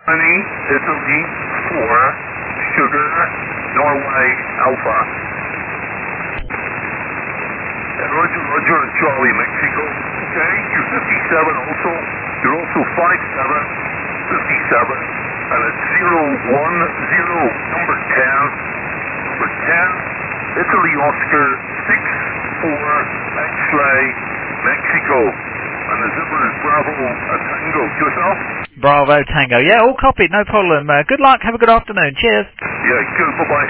Honey, Italy, 4, Sugar, Norway, Alpha. And Roger, Charlie, Mexico. Okay, you're 57 also. You're also 5'7", 57, and it's 010, number 10. Number 10, Italy, Oscar, 64, X-ray, Mexico. And the zipper is Bravo Tango. Yourself? Bravo Tango. Yeah, all copied, no problem. Good luck, have a good afternoon. Cheers. Yeah, good, bye-bye.